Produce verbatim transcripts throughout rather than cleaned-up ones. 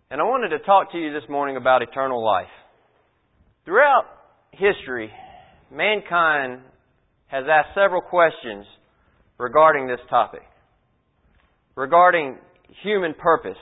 And I wanted to talk to you this morning about eternal life. Throughout history, mankind has asked several questions regarding this topic. Regarding human purpose,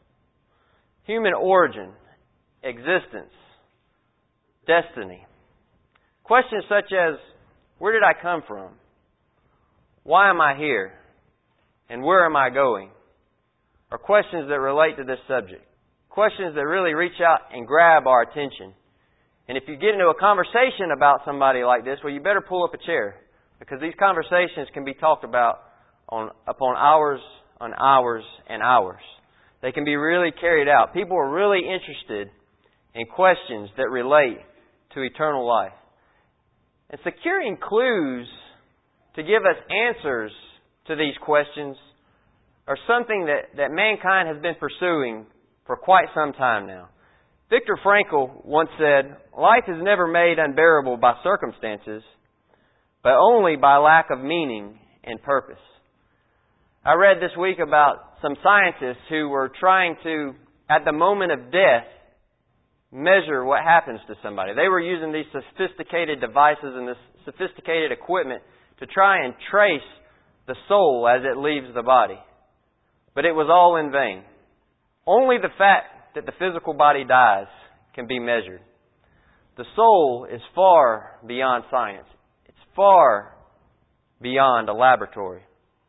human origin, existence, destiny. Questions such as, where did I come from? Why am I here? And where am I going? Are questions that relate to this subject. Questions that really reach out and grab our attention. And if you get into a conversation about somebody like this, well, you better pull up a chair. Because these conversations can be talked about on upon hours on hours and hours. They can be really carried out. People are really interested in questions that relate to eternal life. And securing clues to give us answers to these questions are something that, that mankind has been pursuing for quite some time now. Viktor Frankl once said, "Life is never made unbearable by circumstances, but only by lack of meaning and purpose." I read this week about some scientists who were trying to, at the moment of death, measure what happens to somebody. They were using these sophisticated devices and this sophisticated equipment to try and trace the soul as it leaves the body. But it was all in vain. Only the fact that the physical body dies can be measured. The soul is far beyond science. It's far beyond a laboratory.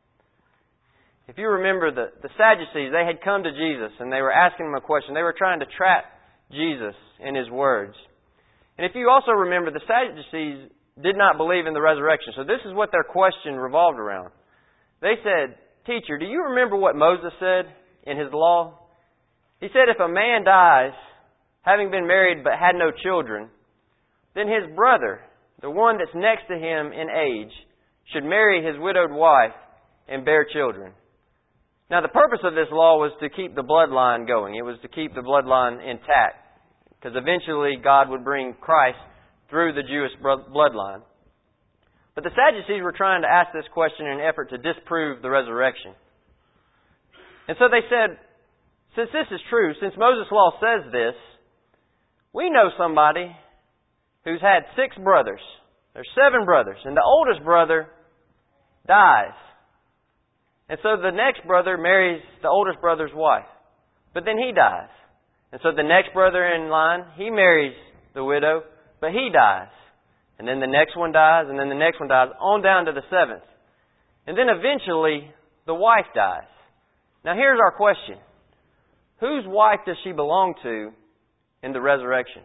If you remember, the, the Sadducees, they had come to Jesus and they were asking him a question. They were trying to trap Jesus in his words. And if you also remember, the Sadducees did not believe in the resurrection. So this is what their question revolved around. They said, "Teacher, do you remember what Moses said in his law? He said if a man dies, having been married but had no children, then his brother, the one that's next to him in age, should marry his widowed wife and bear children." Now, the purpose of this law was to keep the bloodline going. It was to keep the bloodline intact. Because eventually God would bring Christ through the Jewish bloodline. But the Sadducees were trying to ask this question in an effort to disprove the resurrection. And so they said, since this is true, since Moses' law says this, we know somebody who's had six brothers. There's seven brothers. And the oldest brother dies. And so the next brother marries the oldest brother's wife. But then he dies. And so the next brother in line, he marries the widow, but he dies. And then the next one dies, and then the next one dies, on down to the seventh. And then eventually, the wife dies. Now here's our question. Whose wife does she belong to in the resurrection?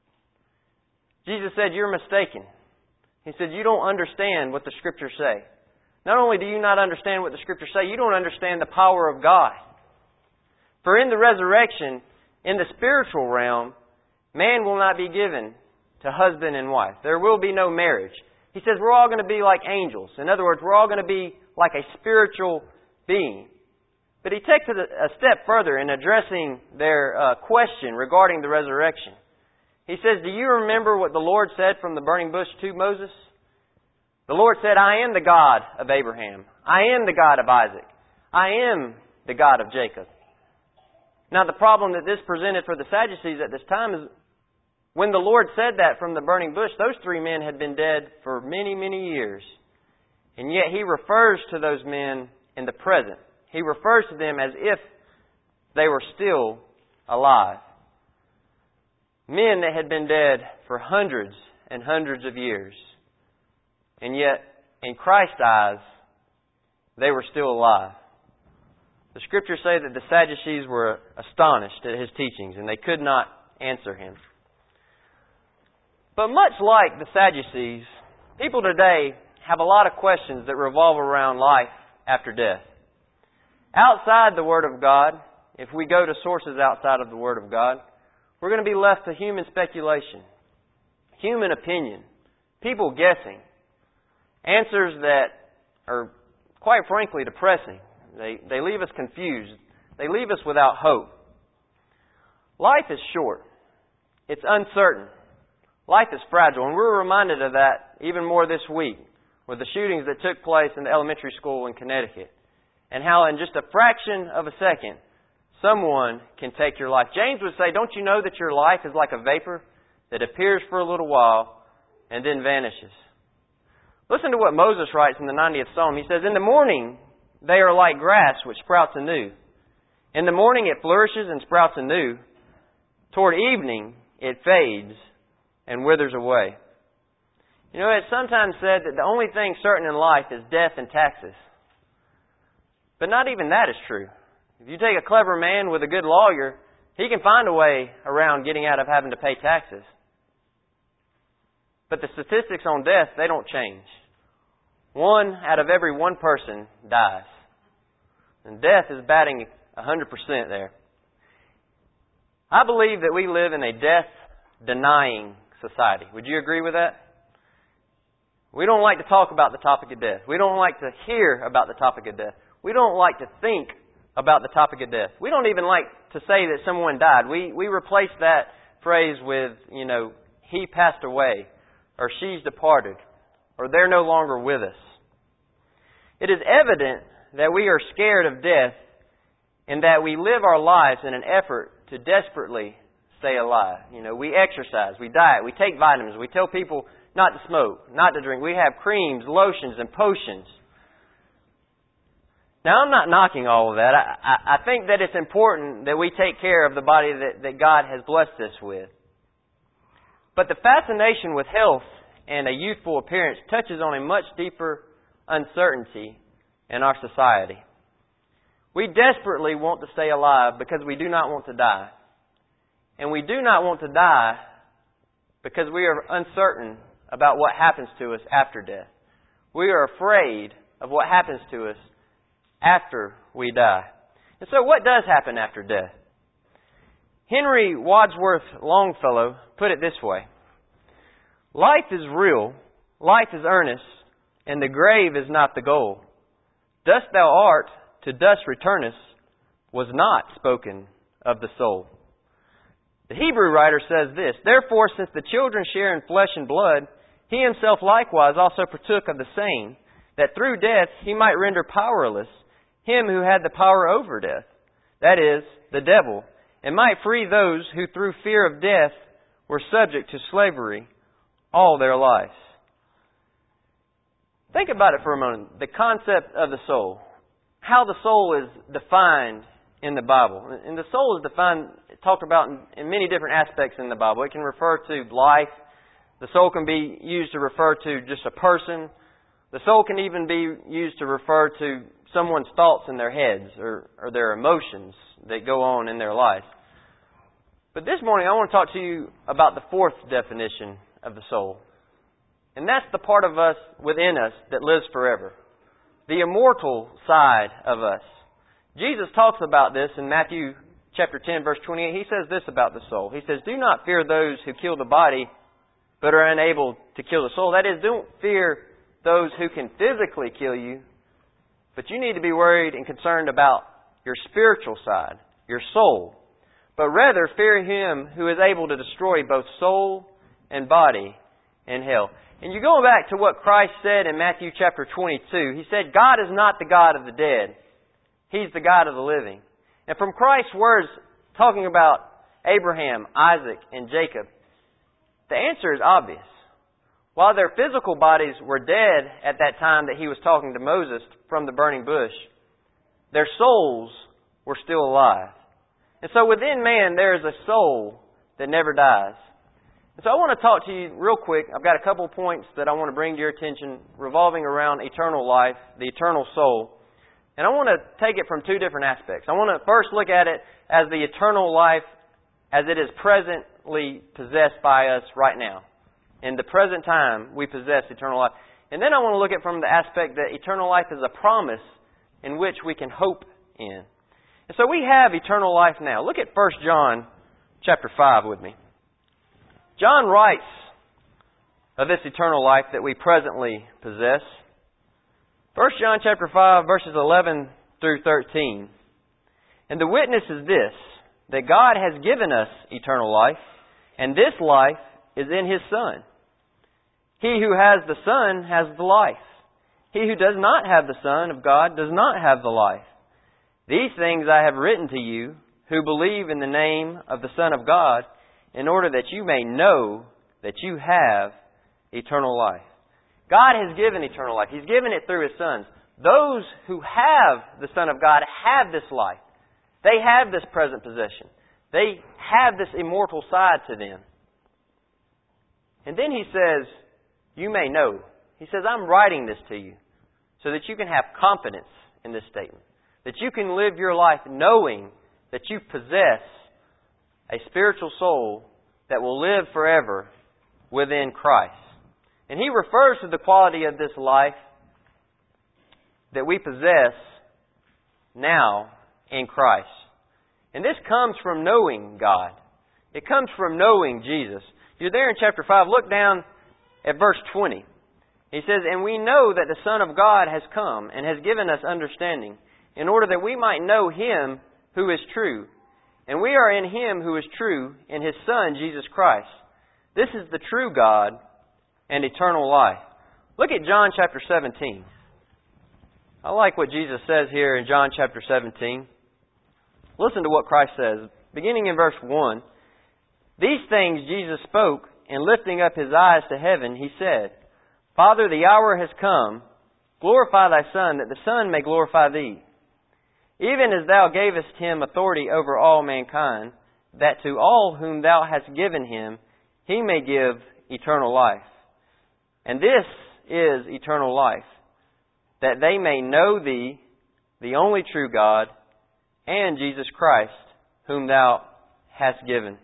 Jesus said, "You're mistaken." He said, "You don't understand what the Scriptures say." Not only do you not understand what the Scriptures say, you don't understand the power of God. For in the resurrection, in the spiritual realm, man will not be given to husband and wife. There will be no marriage. He says we're all going to be like angels. In other words, we're all going to be like a spiritual being. But he takes it a step further in addressing their uh, question regarding the resurrection. He says, "Do you remember what the Lord said from the burning bush to Moses? The Lord said, I am the God of Abraham. I am the God of Isaac. I am the God of Jacob." Now the problem that this presented for the Sadducees at this time is when the Lord said that from the burning bush, those three men had been dead for many, many years. And yet He refers to those men in the present. He refers to them as if they were still alive. Men that had been dead for hundreds and hundreds of years. And yet, in Christ's eyes, they were still alive. The Scriptures say that the Sadducees were astonished at His teachings, and they could not answer Him. But much like the Sadducees, people today have a lot of questions that revolve around life after death. Outside the Word of God, if we go to sources outside of the Word of God, we're going to be left to human speculation, human opinion, people guessing. Answers that are, quite frankly, depressing. They, they leave us confused. They leave us without hope. Life is short. It's uncertain. Life is fragile. And we're reminded of that even more this week with the shootings that took place in the elementary school in Connecticut. And how in just a fraction of a second, someone can take your life. James would say, don't you know that your life is like a vapor that appears for a little while and then vanishes? Listen to what Moses writes in the ninetieth Psalm. He says, in the morning they are like grass which sprouts anew. In the morning it flourishes and sprouts anew. Toward evening it fades and withers away. You know, it's sometimes said that the only thing certain in life is death and taxes. But not even that is true. If you take a clever man with a good lawyer, he can find a way around getting out of having to pay taxes. But the statistics on death, they don't change. One out of every one person dies. And death is batting one hundred percent there. I believe that we live in a death-denying society. Would you agree with that? We don't like to talk about the topic of death. We don't like to hear about the topic of death. We don't like to think about the topic of death. We don't even like to say that someone died. We we replace that phrase with, you know, he passed away, or she's departed, or they're no longer with us. It is evident that we are scared of death and that we live our lives in an effort to desperately stay alive. You know, we exercise, we diet, we take vitamins, we tell people not to smoke, not to drink. We have creams, lotions, and potions. Now, I'm not knocking all of that. I, I, I think that it's important that we take care of the body that, that God has blessed us with. But the fascination with health and a youthful appearance touches on a much deeper uncertainty in our society. We desperately want to stay alive because we do not want to die. And we do not want to die because we are uncertain about what happens to us after death. We are afraid of what happens to us after we die. And so what does happen after death? Henry Wadsworth Longfellow put it this way: life is real, life is earnest, and the grave is not the goal. Dust thou art, to dust returnest, was not spoken of the soul. The Hebrew writer says this: therefore, since the children share in flesh and blood, he himself likewise also partook of the same, that through death he might render powerless him who had the power over death, that is, the devil, and might free those who through fear of death were subject to slavery all their lives. Think about it for a moment, the concept of the soul. How the soul is defined in the Bible. And the soul is defined, talked about in, in many different aspects in the Bible. It can refer to life. The soul can be used to refer to just a person. The soul can even be used to refer to someone's thoughts in their heads or, or their emotions that go on in their life. But this morning I want to talk to you about the fourth definition of the soul. And that's the part of us within us that lives forever. The immortal side of us. Jesus talks about this in Matthew chapter ten, verse twenty-eight. He says this about the soul. He says, do not fear those who kill the body, but are unable to kill the soul. That is, don't fear those who can physically kill you, but you need to be worried and concerned about your spiritual side, your soul. But rather fear Him who is able to destroy both soul and body in hell. And you're going back to what Christ said in Matthew chapter twenty-two. He said, God is not the God of the dead. He's the God of the living. And from Christ's words, talking about Abraham, Isaac, and Jacob, the answer is obvious. While their physical bodies were dead at that time that He was talking to Moses from the burning bush, their souls were still alive. And so within man, there is a soul that never dies. And so I want to talk to you real quick. I've got a couple points that I want to bring to your attention revolving around eternal life, the eternal soul. And I want to take it from two different aspects. I want to first look at it as the eternal life as it is presently possessed by us right now. In the present time, we possess eternal life. And then I want to look at it from the aspect that eternal life is a promise in which we can hope in. And so we have eternal life now. Look at First John chapter five with me. John writes of this eternal life that we presently possess. First John chapter five, verses eleven through thirteen. And the witness is this, that God has given us eternal life, and this life is in His Son. He who has the Son has the life. He who does not have the Son of God does not have the life. These things I have written to you, who believe in the name of the Son of God, in order that you may know that you have eternal life. God has given eternal life. He's given it through His sons. Those who have the Son of God have this life. They have this present possession. They have this immortal side to them. And then He says, you may know. He says, I'm writing this to you so that you can have confidence in this statement. That you can live your life knowing that you possess a spiritual soul that will live forever within Christ. And He refers to the quality of this life that we possess now in Christ. And this comes from knowing God. It comes from knowing Jesus. You're there in chapter five. Look down at verse twenty. He says, and we know that the Son of God has come and has given us understanding, in order that we might know Him who is true. And we are in Him who is true, in His Son, Jesus Christ. This is the true God and eternal life. Look at John chapter seventeen. I like what Jesus says here in John chapter seventeen. Listen to what Christ says. Beginning in verse one. These things Jesus spoke, and lifting up His eyes to heaven, He said, Father, the hour has come. Glorify Thy Son, that the Son may glorify Thee. Even as Thou gavest Him authority over all mankind, that to all whom Thou hast given Him, He may give eternal life. And this is eternal life, that they may know Thee, the only true God, and Jesus Christ, whom Thou hast given.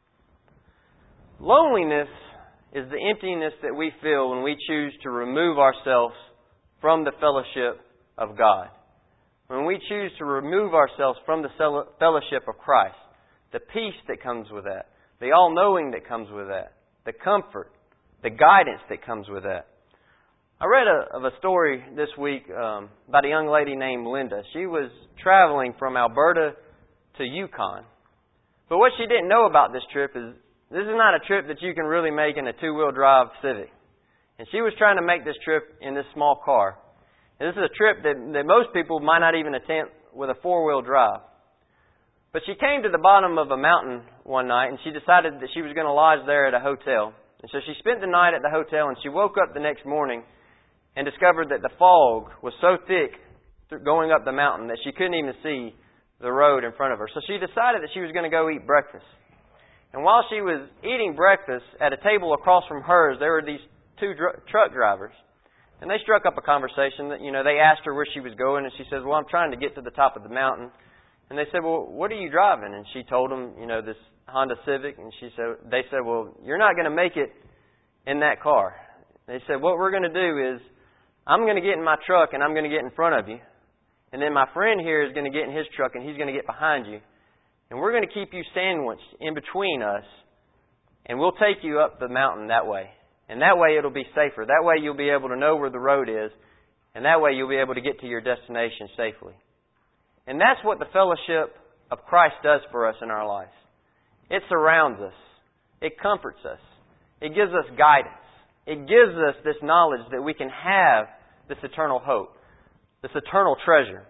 Loneliness is the emptiness that we feel when we choose to remove ourselves from the fellowship of God. When we choose to remove ourselves from the fellowship of Christ, the peace that comes with that, the all-knowing that comes with that, the comfort, the guidance that comes with that. I read a, of a story this week um, about a young lady named Linda. She was traveling from Alberta to Yukon. But what she didn't know about this trip is this is not a trip that you can really make in a two-wheel drive Civic. And she was trying to make this trip in this small car. And this is a trip that, that most people might not even attempt with a four-wheel drive. But she came to the bottom of a mountain one night, and she decided that she was going to lodge there at a hotel. And so she spent the night at the hotel, and she woke up the next morning and discovered that the fog was so thick going up the mountain that she couldn't even see the road in front of her. So she decided that she was going to go eat breakfast. And while she was eating breakfast, at a table across from hers, there were these two dr- truck drivers. And they struck up a conversation that, you know, they asked her where she was going, and she says, well, I'm trying to get to the top of the mountain. And they said, well, what are you driving? And she told them, you know, this Honda Civic. And she said, they said, well, you're not going to make it in that car. They said, what we're going to do is, I'm going to get in my truck and I'm going to get in front of you. And then my friend here is going to get in his truck and he's going to get behind you. And we're going to keep you sandwiched in between us. And we'll take you up the mountain that way. And that way it'll be safer. That way you'll be able to know where the road is. And that way you'll be able to get to your destination safely. And that's what the fellowship of Christ does for us in our lives. It surrounds us. It comforts us. It gives us guidance. It gives us this knowledge that we can have this eternal hope, this eternal treasure.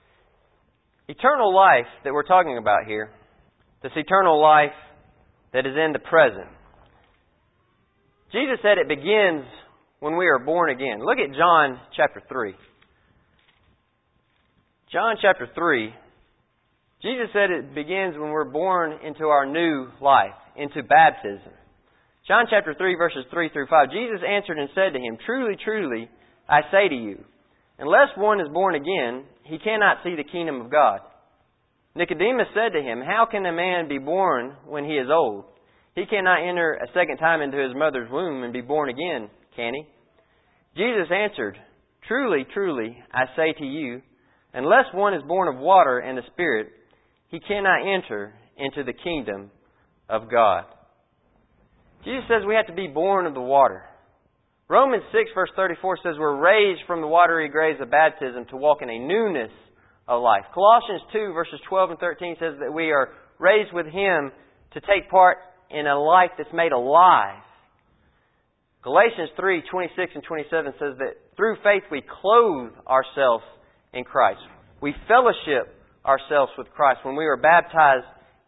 Eternal life that we're talking about here, this eternal life that is in the present. Jesus said it begins when we are born again. Look at John chapter three. John chapter three, Jesus said it begins when we're born into our new life, into baptism. John chapter three, verses three through five. Jesus answered and said to him, Truly, truly, I say to you, unless one is born again, he cannot see the kingdom of God. Nicodemus said to him, How can a man be born when he is old? He cannot enter a second time into his mother's womb and be born again, can he? Jesus answered, Truly, truly, I say to you, unless one is born of water and the Spirit, he cannot enter into the kingdom of God. Jesus says we have to be born of the water. Romans six, verse thirty-four says we're raised from the watery graves of baptism to walk in a newness of life. Colossians two, verses twelve and thirteen says that we are raised with Him to take part in a life that's made alive. Galatians three, twenty-six and twenty-seven says that through faith we clothe ourselves in Christ. We fellowship ourselves with Christ, when we are baptized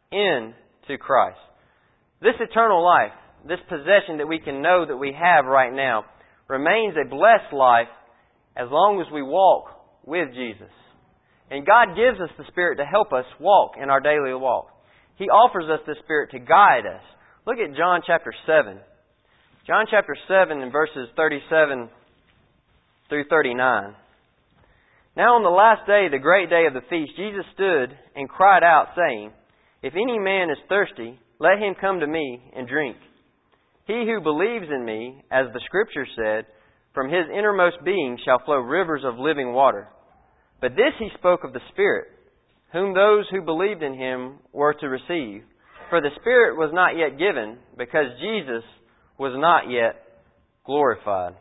into Christ. This eternal life, this possession that we can know that we have right now, remains a blessed life as long as we walk with Jesus. And God gives us the Spirit to help us walk in our daily walk. He offers us the Spirit to guide us. Look at John chapter seven. John chapter seven and verses thirty-seven through thirty-nine. Now on the last day, the great day of the feast, Jesus stood and cried out, saying, If any man is thirsty, let him come to me and drink. He who believes in me, as the Scripture said, from his innermost being shall flow rivers of living water. But this he spoke of the Spirit, whom those who believed in him were to receive. For the Spirit was not yet given, because Jesus was not yet glorified.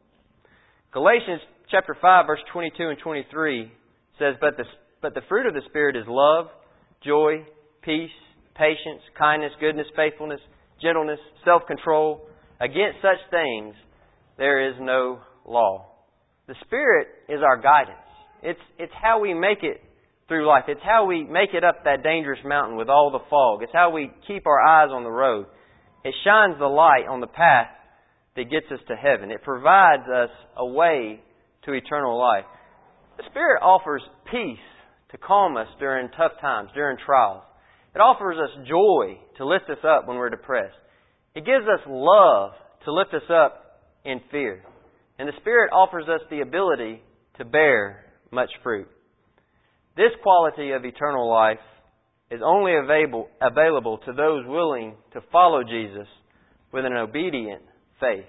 Galatians chapter five, verse twenty-two and twenty-three says, But the, but the fruit of the Spirit is love, joy, peace, patience, kindness, goodness, faithfulness, gentleness, self-control. Against such things there is no law. The Spirit is our guidance. It's, it's how we make it through life. It's how we make it up that dangerous mountain with all the fog. It's how we keep our eyes on the road. It shines the light on the path that gets us to heaven. It provides us a way to eternal life. The Spirit offers peace to calm us during tough times, during trials. It offers us joy to lift us up when we're depressed. It gives us love to lift us up in fear. And the Spirit offers us the ability to bear much fruit. This quality of eternal life is only available, available to those willing to follow Jesus with an obedient faith.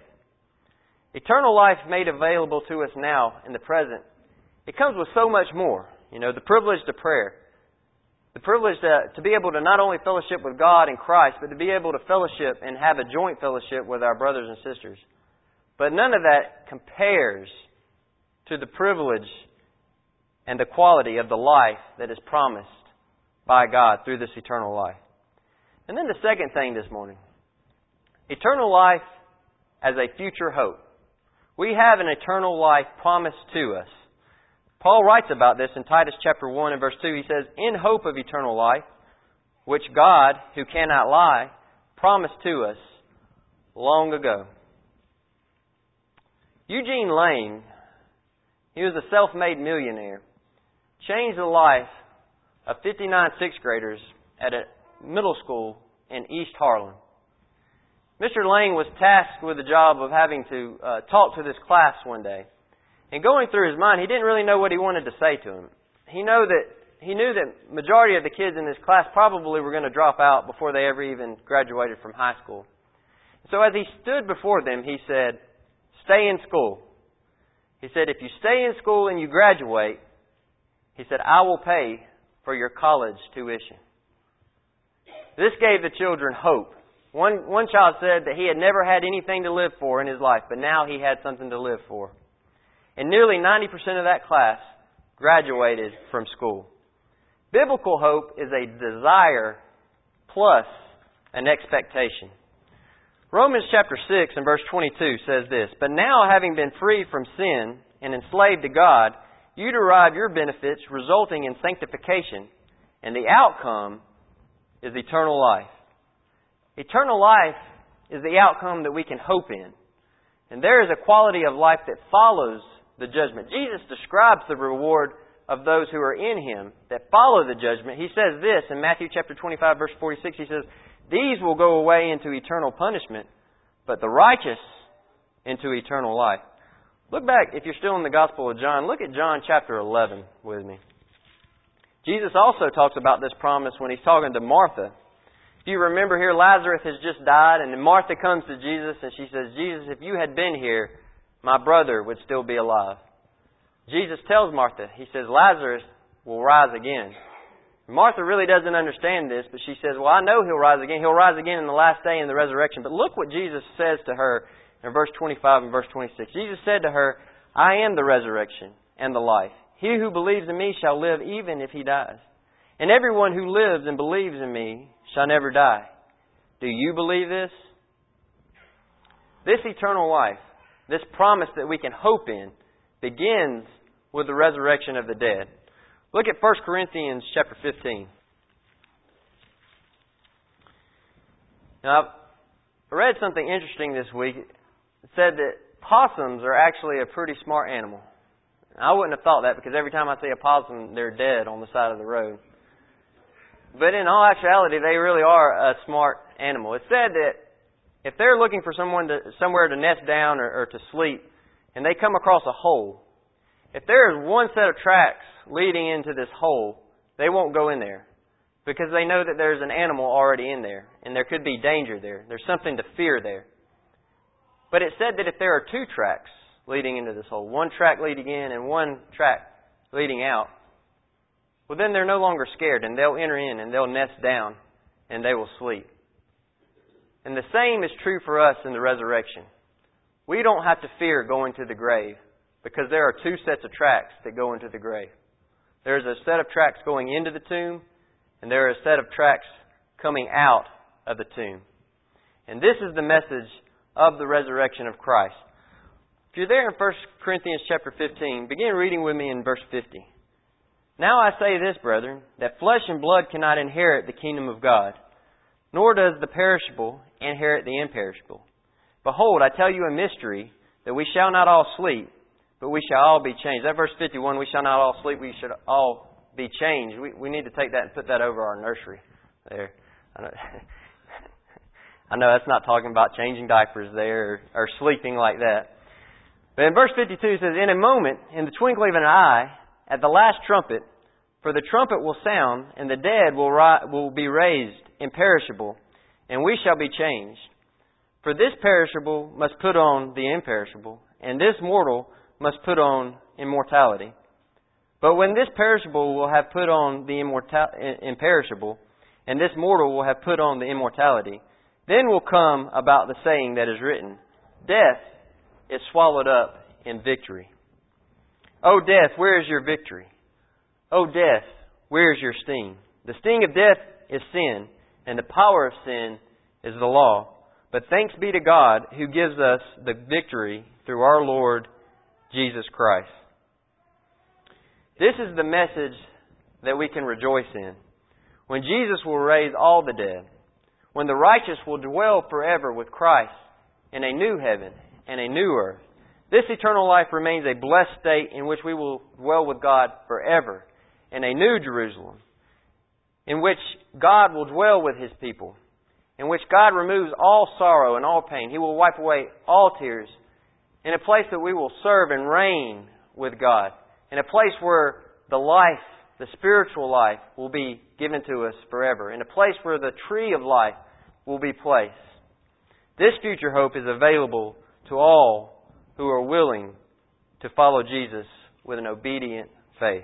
Eternal life made available to us now in the present, it comes with so much more. You know, the privilege to prayer. The privilege to, to be able to not only fellowship with God and Christ, but to be able to fellowship and have a joint fellowship with our brothers and sisters. But none of that compares to the privilege and the quality of the life that is promised by God through this eternal life. And then the second thing this morning, eternal life as a future hope. We have an eternal life promised to us. Paul writes about this in Titus chapter one and verse two. He says, In hope of eternal life, which God, who cannot lie, promised to us long ago. Eugene Lane, he was a self-made millionaire, changed the life of fifty-nine sixth graders at a middle school in East Harlem. Mister Lane was tasked with the job of having to uh, talk to this class one day. And going through his mind, he didn't really know what he wanted to say to them. He know that he knew that majority of the kids in this class probably were going to drop out before they ever even graduated from high school. So as he stood before them, he said, Stay in school. He said, if you stay in school and you graduate, he said, I will pay for your college tuition. This gave the children hope. One, one child said that he had never had anything to live for in his life, but now he had something to live for. And nearly ninety percent of that class graduated from school. Biblical hope is a desire plus an expectation. Romans chapter six and verse twenty-two says this, But now, having been freed from sin and enslaved to God, you derive your benefits resulting in sanctification, and the outcome is eternal life. Eternal life is the outcome that we can hope in. And there is a quality of life that follows the judgment. Jesus describes the reward of those who are in Him that follow the judgment. He says this in Matthew chapter twenty-five, verse forty-six. He says, These will go away into eternal punishment, but the righteous into eternal life. Look back, if you're still in the Gospel of John, look at John chapter eleven with me. Jesus also talks about this promise when He's talking to Martha. If you remember here, Lazarus has just died, and Martha comes to Jesus and she says, Jesus, if you had been here, my brother would still be alive. Jesus tells Martha, He says, Lazarus will rise again. Martha really doesn't understand this, but she says, well, I know he'll rise again. He'll rise again in the last day in the resurrection. But look what Jesus says to her in verse twenty-five and verse twenty-six. Jesus said to her, I am the resurrection and the life. He who believes in me shall live even if he dies. And everyone who lives and believes in me shall never die. Do you believe this? This eternal life, this promise that we can hope in, begins with the resurrection of the dead. Look at First Corinthians chapter fifteen. Now, I read something interesting this week. It said that possums are actually a pretty smart animal. I wouldn't have thought that because every time I see a possum, they're dead on the side of the road. But in all actuality, they really are a smart animal. It said that if they're looking for someone to, somewhere to nest down or, or to sleep, and they come across a hole, if there is one set of tracks leading into this hole, they won't go in there because they know that there's an animal already in there, and there could be danger there. There's something to fear there. But it said that if there are two tracks leading into this hole, one track leading in and one track leading out, well, then they're no longer scared, and they'll enter in, and they'll nest down, and they will sleep. And the same is true for us in the resurrection. We don't have to fear going to the grave because there are two sets of tracks that go into the grave. There's a set of tracks going into the tomb, and there are a set of tracks coming out of the tomb. And this is the message of the resurrection of Christ. If you're there in First Corinthians chapter fifteen, begin reading with me in verse fifty. Now I say this, brethren, that flesh and blood cannot inherit the kingdom of God, nor does the perishable inherit the imperishable. Behold, I tell you a mystery, that we shall not all sleep, but we shall all be changed. That verse fifty-one, we shall not all sleep, we should all be changed. We, we need to take that and put that over our nursery there. I know, I know that's not talking about changing diapers there or, or sleeping like that. But in verse fifty-two it says, in a moment, in the twinkling of an eye, at the last trumpet, for the trumpet will sound, and the dead will, ri- will be raised imperishable, and we shall be changed. For this perishable must put on the imperishable, and this mortal must put on immortality. But when this perishable will have put on the immortal- imperishable, and this mortal will have put on the immortality, then will come about the saying that is written, death is swallowed up in victory. O death, where is your victory? O death, where is your sting? The sting of death is sin, and the power of sin is the law. But thanks be to God who gives us the victory through our Lord Jesus Christ. This is the message that we can rejoice in. When Jesus will raise all the dead, when the righteous will dwell forever with Christ in a new heaven and a new earth, this eternal life remains a blessed state in which we will dwell with God forever in a new Jerusalem, in which God will dwell with His people, in which God removes all sorrow and all pain. He will wipe away all tears, in a place that we will serve and reign with God, in a place where the life, the spiritual life, will be given to us forever, in a place where the tree of life will be placed. This future hope is available to all who are willing to follow Jesus with an obedient faith.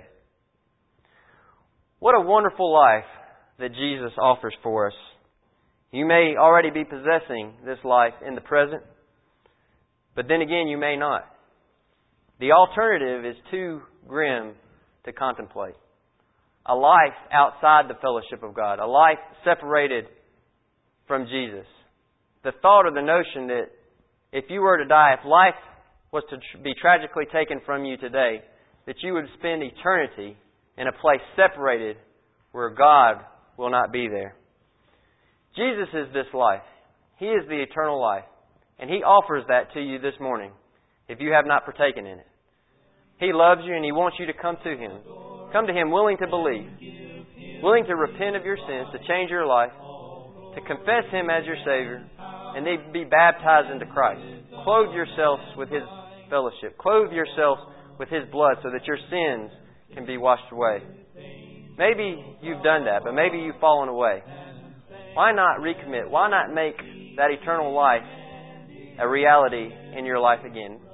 What a wonderful life that Jesus offers for us. You may already be possessing this life in the present, but then again, you may not. The alternative is too grim to contemplate. A life outside the fellowship of God, a life separated from Jesus. The thought or the notion that if you were to die, if life was to be tragically taken from you today, that you would spend eternity in a place separated where God will not be there. Jesus is this life. He is the eternal life. And He offers that to you this morning if you have not partaken in it. He loves you and He wants you to come to Him. Come to Him willing to believe, willing to repent of your sins, to change your life, to confess Him as your Savior, and then be baptized into Christ. Clothe yourselves with His fellowship. Clothe yourselves with His blood so that your sins can be washed away. Maybe you've done that, but maybe you've fallen away. Why not recommit? Why not make that eternal life a reality in your life again?